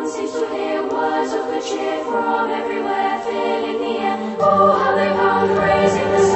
Everyone seems to hear words of good cheer from everywhere, filling the air. Oh, how they pound, praising the